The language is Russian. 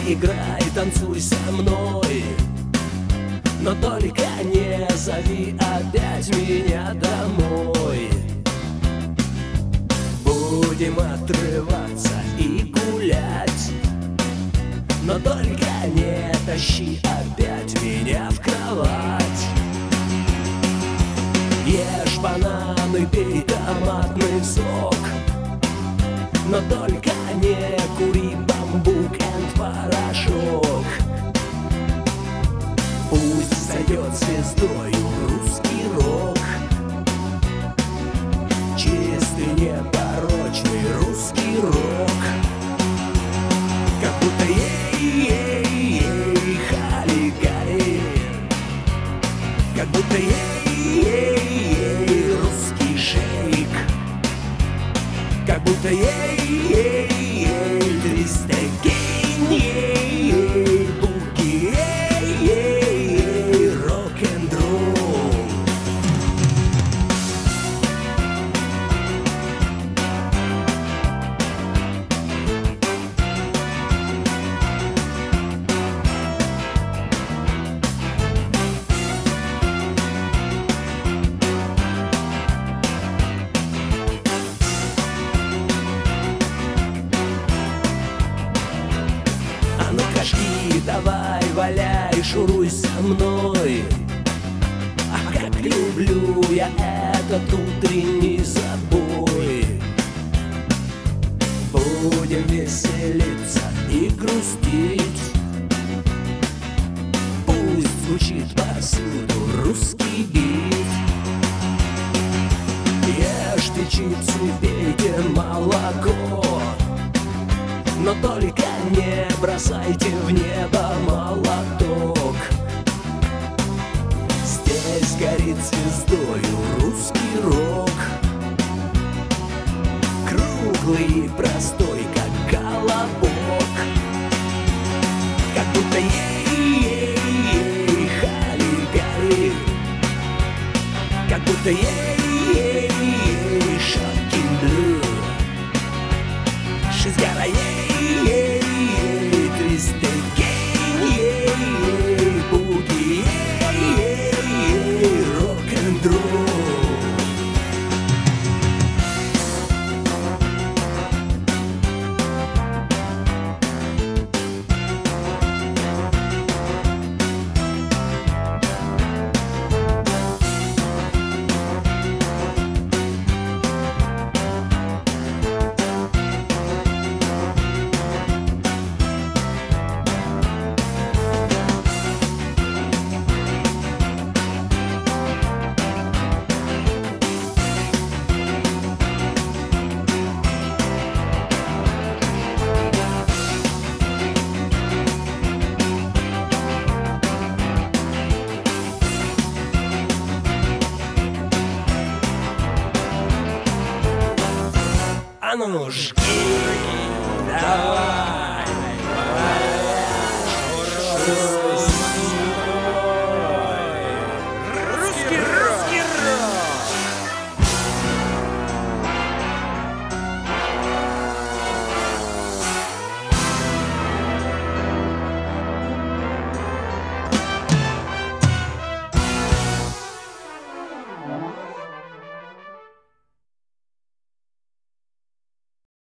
играй, танцуй со мной, но только не зови опять меня домой. Будем отрываться и гулять, но только не тащи опять меня в кровать. Ешь бананы, пей томатный сок, но только не кури бамбук энд порошок. Пусть сойдет звездою русский рок, чистый, непорочный русский рок. Как будто ей-ей-ей, хали-гали, как будто ей-ей-ей, русский шейк, как будто ей-ей-ей, твистегейн, ей-ей, буги, ей-ей-ей, рок-н-ролл. А ну кашки, давай, валяй, шуруй со мной. Ах, как люблю я этот утренний забой. Будем веселиться и грустить, пусть звучит повсюду русский бит. Ешьте чипсы, пейте молоко, но только не бросайте в небо молоток. Здесь горит звездою русский рок, круглый и простой, как колобок. Как будто ей-ей-ей, хали-гали, как будто ей-ей-ей, шокин блю. She's got a ей-ей-ей, твистегейн, ей-ей, буги, ей-ей-ей, рок-н-ролл. А ну жги, давай.